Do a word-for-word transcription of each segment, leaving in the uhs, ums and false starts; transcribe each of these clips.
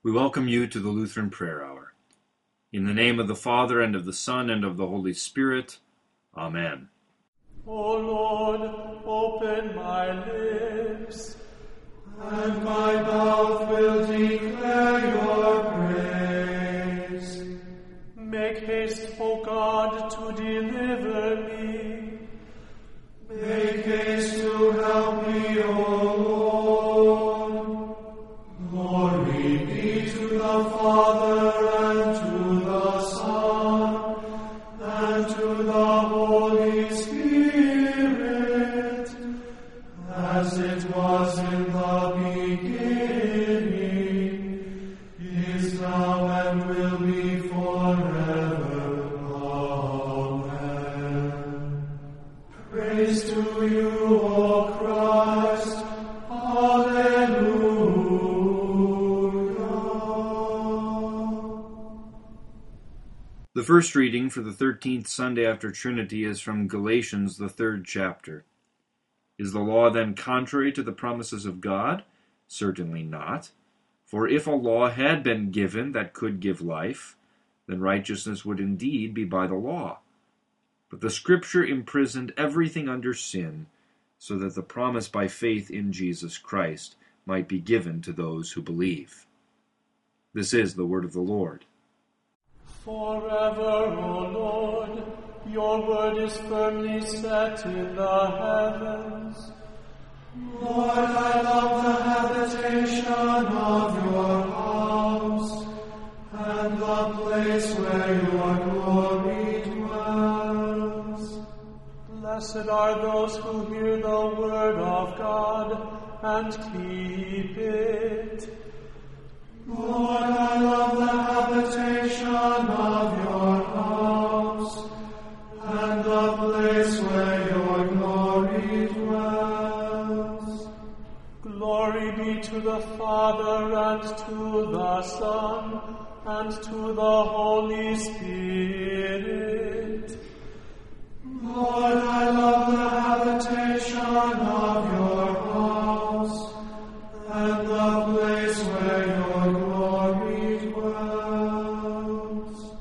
We welcome you to the Lutheran Prayer Hour. In the name of the Father, and of the Son, and of the Holy Spirit. Amen. O Lord, open my lips, and my mouth will declare your praise. Make haste, O God, to deliver me. Make haste to help me, O Lord. Glory be to the Father, and to the Son, and to the Holy Spirit, as it was in the beginning, is now, and will be forever. Amen. Praise to you, O Christ. Alleluia. The first reading for the thirteenth Sunday after Trinity is from Galatians, the third chapter. Is the law then contrary to the promises of God? Certainly not. For if a law had been given that could give life, then righteousness would indeed be by the law. But the Scripture imprisoned everything under sin, so that the promise by faith in Jesus Christ might be given to those who believe. This is the word of the Lord. Forever, O Lord, your word is firmly set in the heavens. Lord, I love the habitation of your house, and the place where your glory dwells. Blessed are those who hear the word of God and keep it. Lord, I love the habitation of your house, and the place where your glory dwells. Glory be to the Father, and to the Son, and to the Holy Spirit. Lord, I love the habitation of your house, and the place where your glory dwells.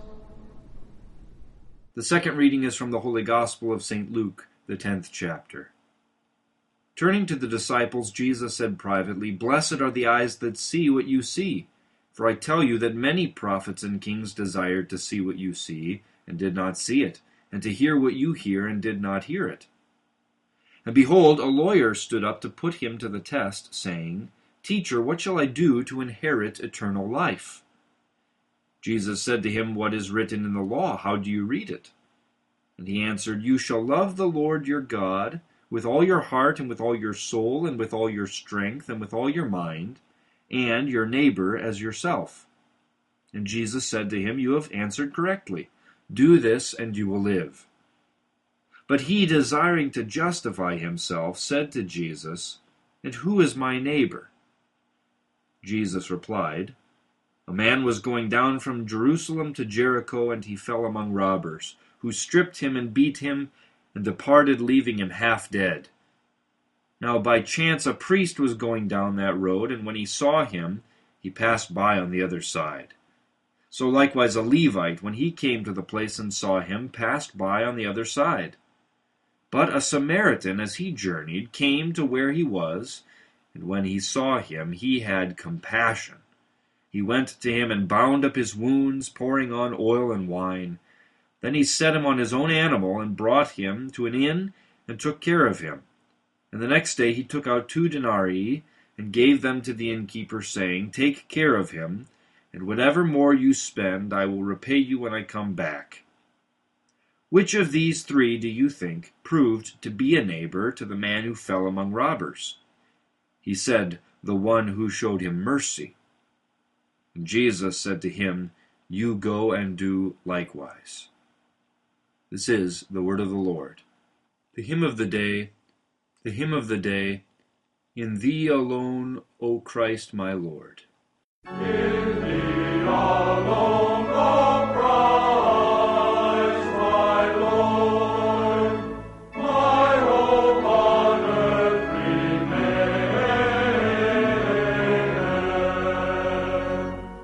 The second reading is from the Holy Gospel of Saint Luke, the tenth chapter. Turning to the disciples, Jesus said privately, "Blessed are the eyes that see what you see. For I tell you that many prophets and kings desired to see what you see, and did not see it, and to hear what you hear, and did not hear it." And behold, a lawyer stood up to put him to the test, saying, "Teacher, what shall I do to inherit eternal life?" Jesus said to him, "What is written in the law? How do you read it?" And he answered, "You shall love the Lord your God with all your heart, and with all your soul, and with all your strength, and with all your mind, and your neighbor as yourself." And Jesus said to him, "You have answered correctly. Do this, and you will live." But he, desiring to justify himself, said to Jesus, "And who is my neighbor?" Jesus replied, "A man was going down from Jerusalem to Jericho, and he fell among robbers, who stripped him and beat him, and departed, leaving him half dead. Now by chance a priest was going down that road, and when he saw him, he passed by on the other side. So likewise a Levite, when he came to the place and saw him, passed by on the other side. But a Samaritan, as he journeyed, came to where he was, and when he saw him, he had compassion. He went to him and bound up his wounds, pouring on oil and wine. Then he set him on his own animal, and brought him to an inn, and took care of him. And the next day he took out two denarii, and gave them to the innkeeper, saying, Take care of him, and whatever more you spend, I will repay you when I come back. Which of these three do you think proved to be a neighbor to the man who fell among robbers?" He said, "The one who showed him mercy." And Jesus said to him, "You go and do likewise." This is the word of the Lord. The hymn of the day, the hymn of the day, In Thee alone, O Christ my Lord. In Thee alone, O Christ my Lord, my hope on earth remaineth.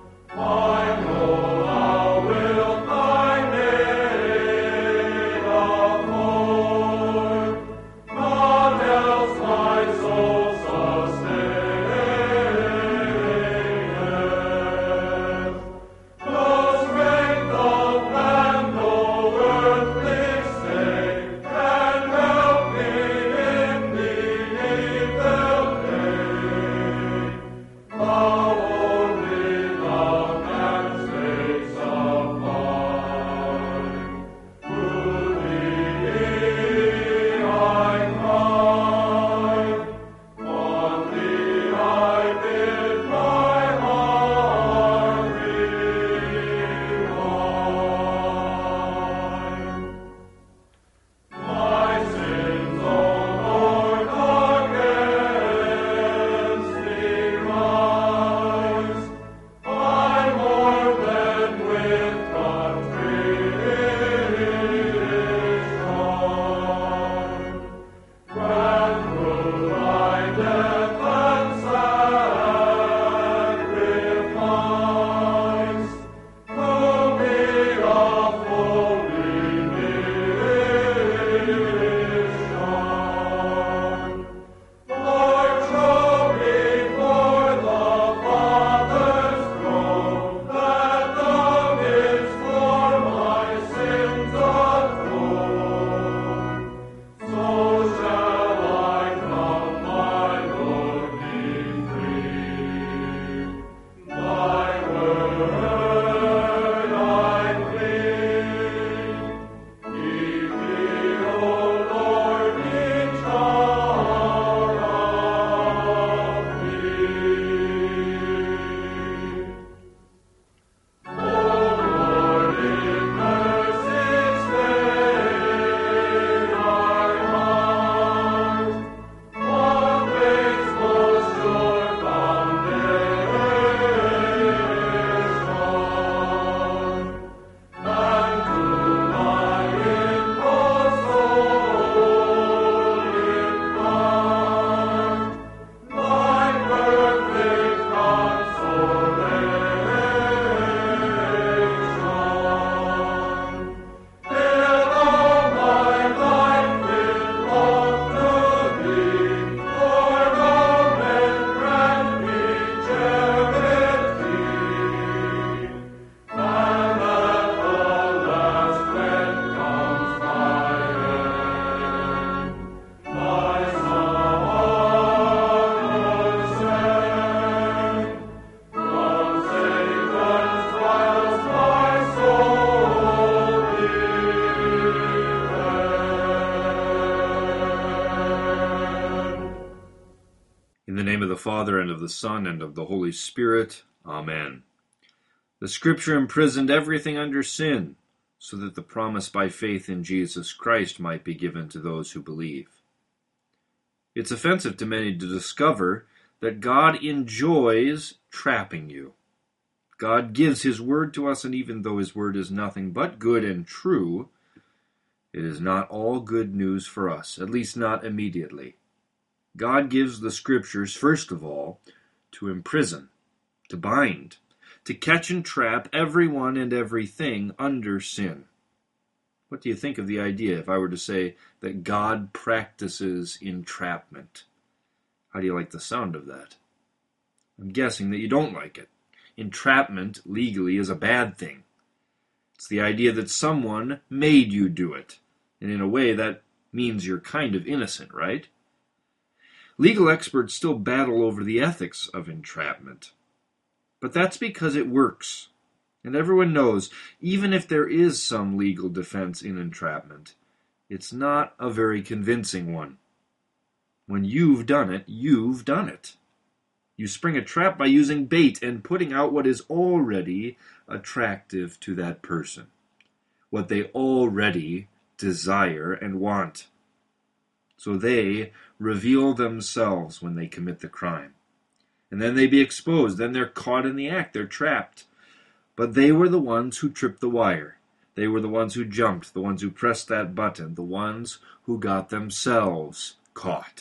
the Father, and of the Son, and of the Holy Spirit. Amen. The Scripture imprisoned everything under sin, so that the promise by faith in Jesus Christ might be given to those who believe. It's offensive to many to discover that God enjoys trapping you. God gives His word to us, and even though His word is nothing but good and true, it is not all good news for us, at least not immediately. God gives the Scriptures, first of all, to imprison, to bind, to catch and trap everyone and everything under sin. What do you think of the idea if I were to say that God practices entrapment? How do you like the sound of that? I'm guessing that you don't like it. Entrapment, legally, is a bad thing. It's the idea that someone made you do it. And in a way, that means you're kind of innocent, right? Legal experts still battle over the ethics of entrapment. But that's because it works. And everyone knows, even if there is some legal defense in entrapment, it's not a very convincing one. When you've done it, you've done it. You spring a trap by using bait and putting out what is already attractive to that person, what they already desire and want. So they reveal themselves when they commit the crime. And then they be exposed. Then they're caught in the act. They're trapped. But they were the ones who tripped the wire. They were the ones who jumped, the ones who pressed that button, the ones who got themselves caught.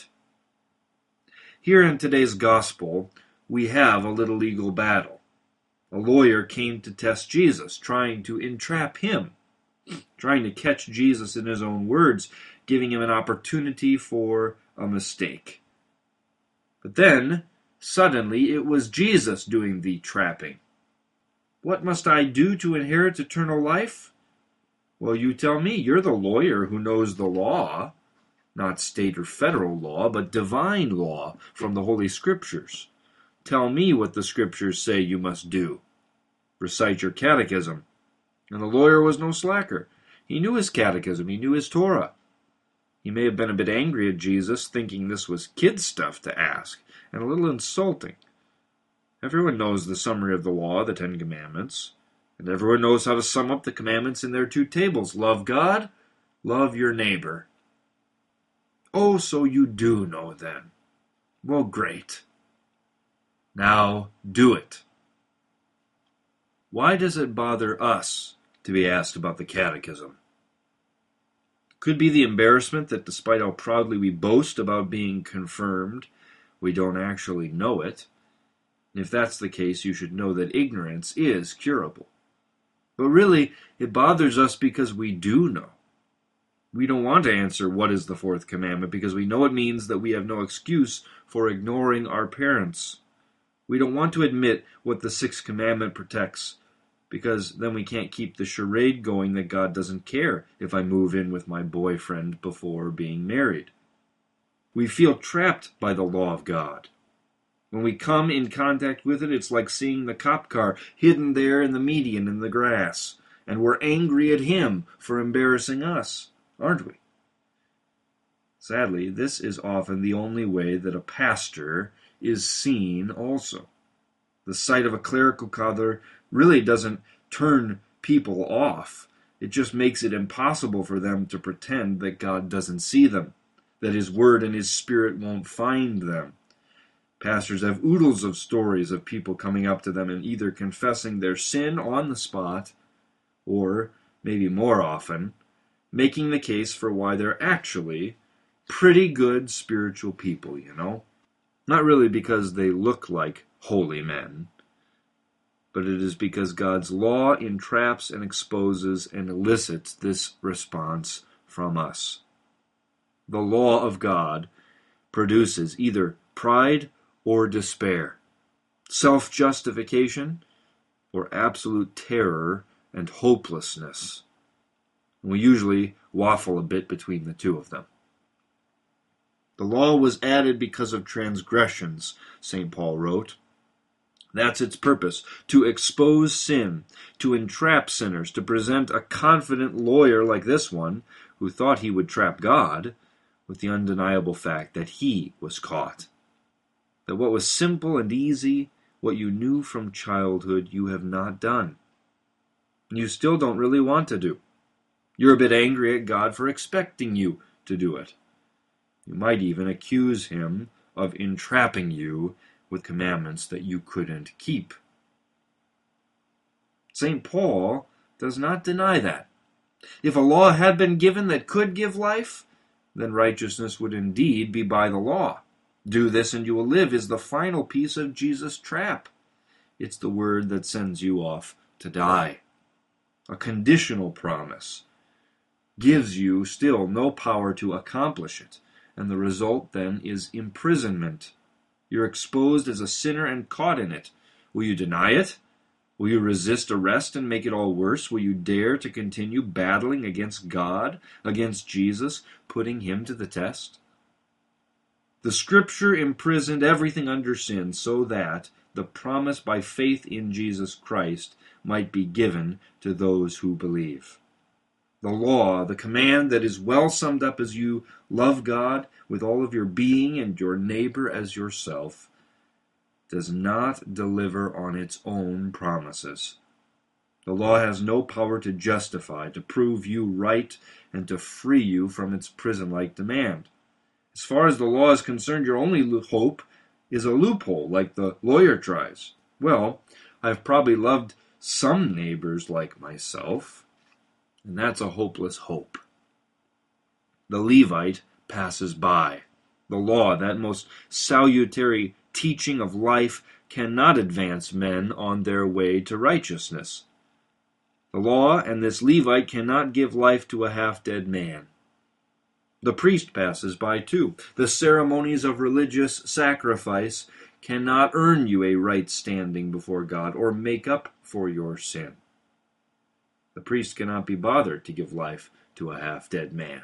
Here in today's gospel, we have a little legal battle. A lawyer came to test Jesus, trying to entrap him, trying to catch Jesus in his own words, giving him an opportunity for a mistake. But then, suddenly, it was Jesus doing the trapping. What must I do to inherit eternal life? Well, you tell me. You're the lawyer who knows the law. Not state or federal law, but divine law from the Holy Scriptures. Tell me what the Scriptures say you must do. Recite your catechism. And the lawyer was no slacker. He knew his catechism. He knew his Torah. He may have been a bit angry at Jesus, thinking this was kid stuff to ask, and a little insulting. Everyone knows the summary of the law, the Ten Commandments, and everyone knows how to sum up the commandments in their two tables. Love God, love your neighbor. Oh, so you do know then. Well, great. Now, do it. Why does it bother us to be asked about the catechism? Could be the embarrassment that despite how proudly we boast about being confirmed, we don't actually know it. And if that's the case, you should know that ignorance is curable. But really, it bothers us because we do know. We don't want to answer what is the fourth commandment because we know it means that we have no excuse for ignoring our parents. We don't want to admit what the sixth commandment protects because then we can't keep the charade going that God doesn't care if I move in with my boyfriend before being married. We feel trapped by the law of God. When we come in contact with it, it's like seeing the cop car hidden there in the median in the grass, and we're angry at him for embarrassing us, aren't we? Sadly, this is often the only way that a pastor is seen also. The sight of a clerical collar really doesn't turn people off. It just makes it impossible for them to pretend that God doesn't see them, that His Word and His Spirit won't find them. Pastors have oodles of stories of people coming up to them and either confessing their sin on the spot, or, maybe more often, making the case for why they're actually pretty good spiritual people, you know? Not really because they look like holy men, but it is because God's law entraps and exposes and elicits this response from us. The law of God produces either pride or despair, self-justification or absolute terror and hopelessness. And we usually waffle a bit between the two of them. The law was added because of transgressions, Saint Paul wrote. That's its purpose, to expose sin, to entrap sinners, to present a confident lawyer like this one, who thought he would trap God, with the undeniable fact that he was caught. that what was simple and easy, what you knew from childhood, you have not done. You still don't really want to do. You're a bit angry at God for expecting you to do it. You might even accuse him of entrapping you with commandments that you couldn't keep. Saint Paul does not deny that. If a law had been given that could give life, then righteousness would indeed be by the law. Do this and you will live is the final piece of Jesus' trap. It's the word that sends you off to die. A conditional promise gives you still no power to accomplish it, and the result then is imprisonment. You're exposed as a sinner and caught in it. Will you deny it? Will you resist arrest and make it all worse? Will you dare to continue battling against God, against Jesus, putting him to the test? The Scripture imprisoned everything under sin so that the promise by faith in Jesus Christ might be given to those who believe. The law, the command that is well summed up as you love God with all of your being and your neighbor as yourself, does not deliver on its own promises. The law has no power to justify, to prove you right, and to free you from its prison-like demand. As far as the law is concerned, your only hope is a loophole, like the lawyer tries. Well, I've probably loved some neighbors like myself, and that's a hopeless hope. The Levite passes by. The law, that most salutary teaching of life, cannot advance men on their way to righteousness. The law and this Levite cannot give life to a half-dead man. The priest passes by too. The ceremonies of religious sacrifice cannot earn you a right standing before God or make up for your sin. The priest cannot be bothered to give life to a half-dead man.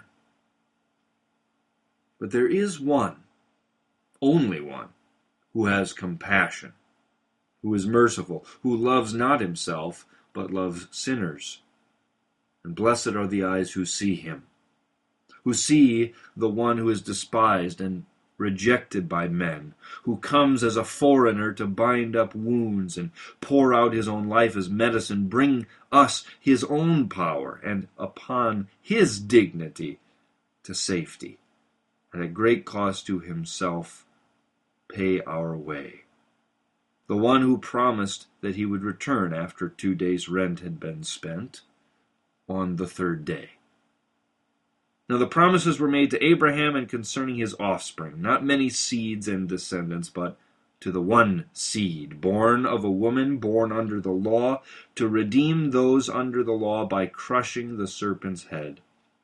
But there is one, only one, who has compassion, who is merciful, who loves not himself, but loves sinners. And blessed are the eyes who see him, who see the one who is despised and rejected by men, who comes as a foreigner to bind up wounds and pour out his own life as medicine, bring us his own power, and upon his dignity to safety, and at great cost to himself pay our way. The one who promised that he would return after two days' rent had been spent on the third day. Now the promises were made to Abraham and concerning his offspring, not many seeds and descendants, but to the one seed, born of a woman, born under the law, to redeem those under the law by crushing the serpent's head.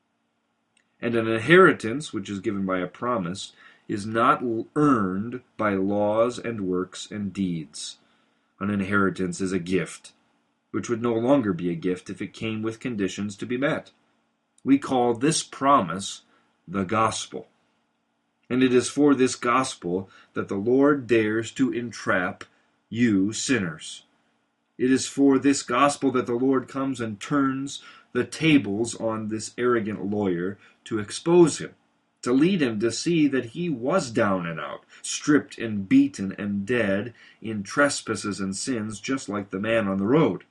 And an inheritance, which is given by a promise, is not earned by laws and works and deeds. An inheritance is a gift, which would no longer be a gift if it came with conditions to be met. We call this promise the gospel. And it is for this gospel that the Lord dares to entrap you sinners. It is for this gospel that the Lord comes and turns the tables on this arrogant lawyer to expose him, to lead him to see that he was down and out, stripped and beaten and dead in trespasses and sins, just like the man on the road.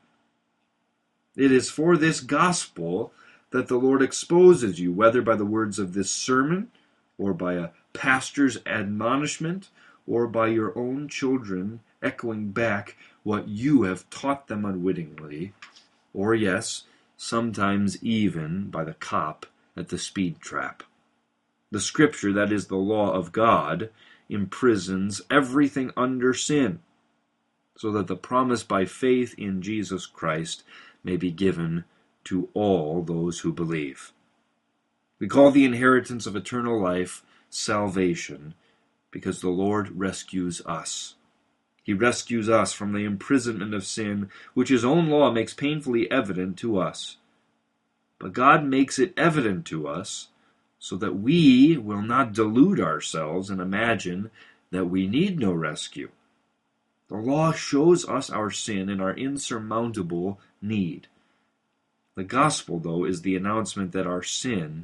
It is for this gospel that the Lord exposes you, whether by the words of this sermon, or by a pastor's admonishment, or by your own children echoing back what you have taught them unwittingly, or, yes, sometimes even by the cop at the speed trap. The Scripture, that is the law of God, imprisons everything under sin, so that the promise by faith in Jesus Christ may be given to all those who believe. We call the inheritance of eternal life salvation because the Lord rescues us. He rescues us from the imprisonment of sin, which his own law makes painfully evident to us. But God makes it evident to us so that we will not delude ourselves and imagine that we need no rescue. The law shows us our sin and our insurmountable need. The gospel, though, is the announcement that our sin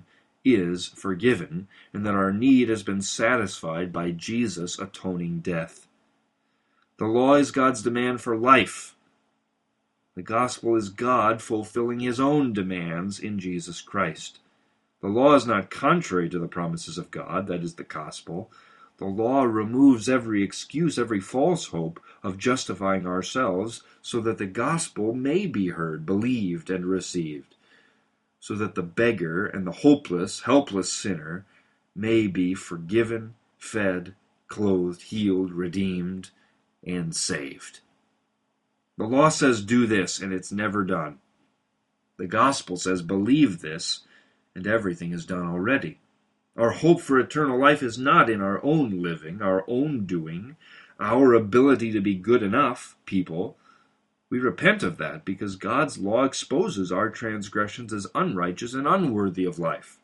is forgiven, and that our need has been satisfied by Jesus' atoning death. The law is God's demand for life. The gospel is God fulfilling his own demands in Jesus Christ. The law is not contrary to the promises of God, that is the gospel. The law removes every excuse, every false hope of justifying ourselves, so that the gospel may be heard, believed, and received, so that the beggar and the hopeless, helpless sinner may be forgiven, fed, clothed, healed, redeemed, and saved. The law says do this, and it's never done. The gospel says believe this, and everything is done already. Our hope for eternal life is not in our own living, our own doing, our ability to be good enough people. We repent of that because God's law exposes our transgressions as unrighteous and unworthy of life.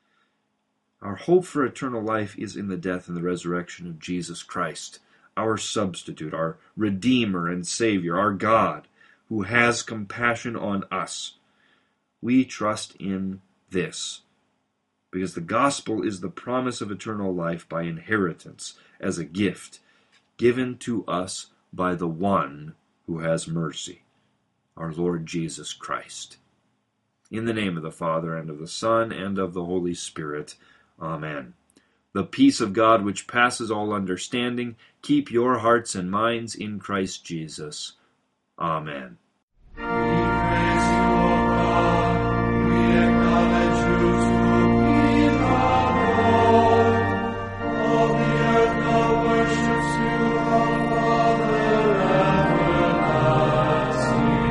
Our hope for eternal life is in the death and the resurrection of Jesus Christ, our substitute, our Redeemer and Savior, our God, who has compassion on us. We trust in this, because the gospel is the promise of eternal life by inheritance as a gift given to us by the one who has mercy, our Lord Jesus Christ. In the name of the Father, and of the Son, and of the Holy Spirit. Amen. The peace of God, which passes all understanding, keep your hearts and minds in Christ Jesus. Amen. We praise you, O God. We acknowledge you to be the Lord. All the earth now worships you, the Father everlasting.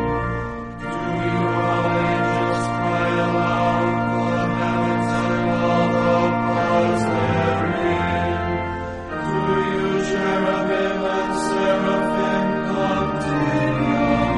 Do you, all angels, cry aloud, the heavens and all the powers therein? Do you, cherubim and seraphim, come to you?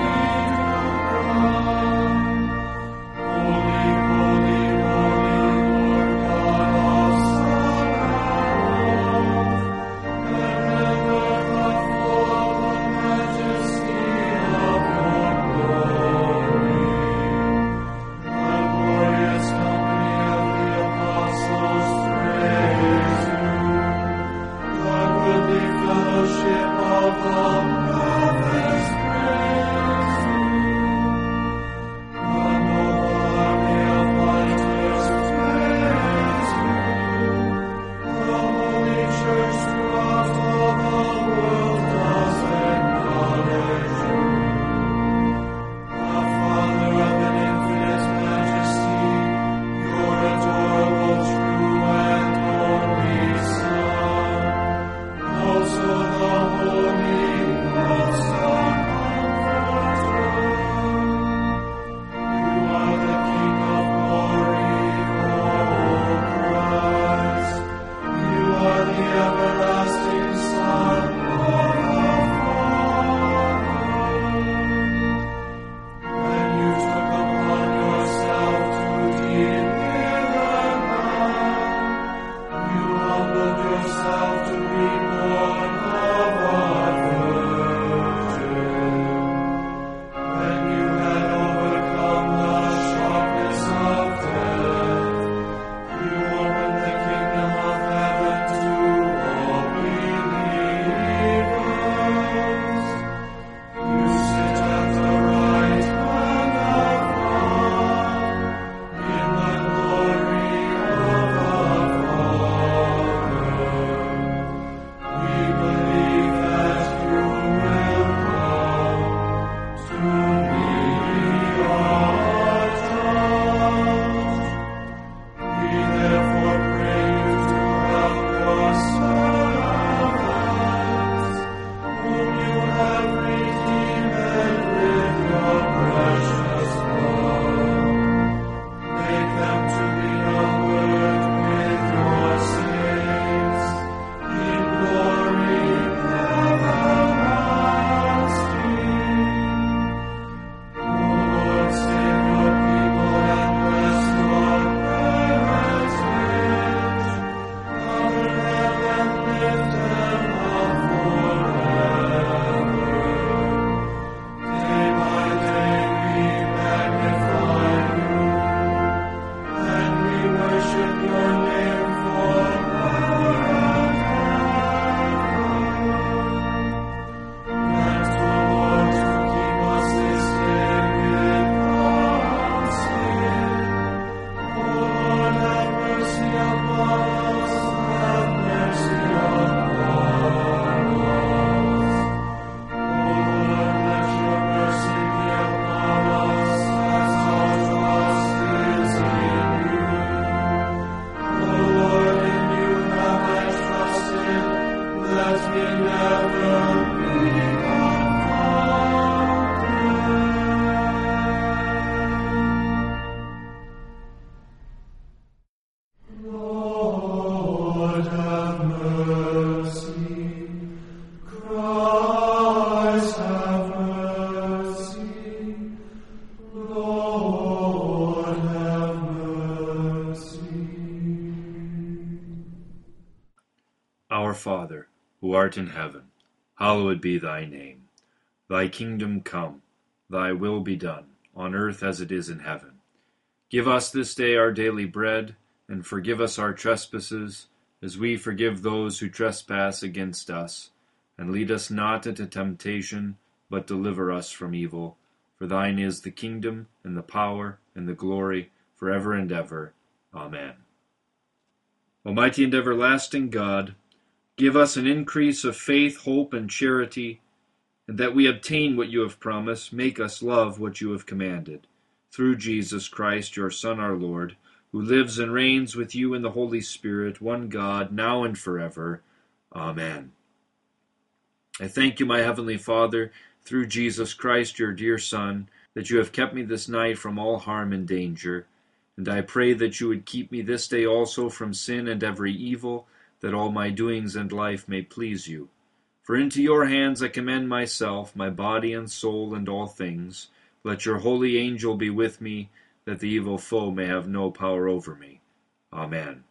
Our Father, who art in heaven, hallowed be thy name. Thy kingdom come, thy will be done, on earth as it is in heaven. Give us this day our daily bread, and forgive us our trespasses, as we forgive those who trespass against us. And lead us not into temptation, but deliver us from evil. For thine is the kingdom, and the power, and the glory, forever and ever. Amen. Almighty and everlasting God, give us an increase of faith, hope, and charity, and that we obtain what you have promised, make us love what you have commanded. Through Jesus Christ, your Son, our Lord, who lives and reigns with you in the Holy Spirit, one God, now and forever. Amen. I thank you, my heavenly Father, through Jesus Christ, your dear Son, that you have kept me this night from all harm and danger. And I pray that you would keep me this day also from sin and every evil, that all my doings and life may please you. For into your hands I commend myself, my body and soul, and all things. Let your holy angel be with me, that the evil foe may have no power over me. Amen.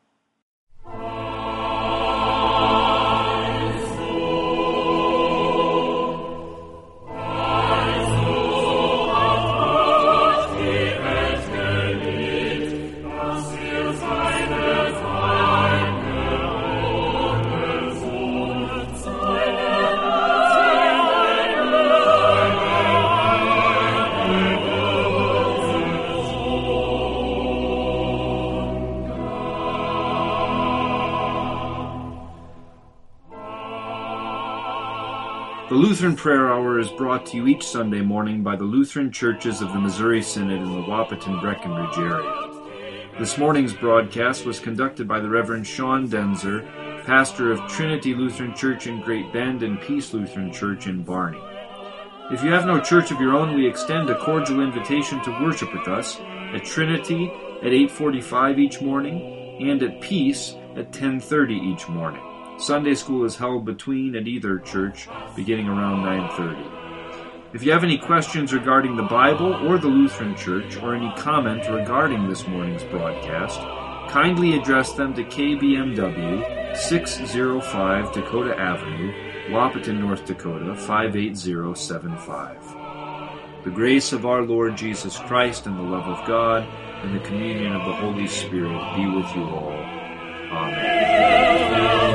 The Lutheran Prayer Hour is brought to you each Sunday morning by the Lutheran Churches of the Missouri Synod in the Wahpeton-Breckenridge area. This morning's broadcast was conducted by the Reverend Sean Denzer, pastor of Trinity Lutheran Church in Great Bend and Peace Lutheran Church in Barney. If you have no church of your own, we extend a cordial invitation to worship with us at Trinity at eight forty-five each morning and at Peace at ten thirty each morning. Sunday school is held between at either church, beginning around nine thirty. If you have any questions regarding the Bible or the Lutheran Church, or any comment regarding this morning's broadcast, kindly address them to K B M W, six oh five Dakota Avenue, Wahpeton, North Dakota, five eight zero seven five. The grace of our Lord Jesus Christ and the love of God and the communion of the Holy Spirit be with you all. Amen.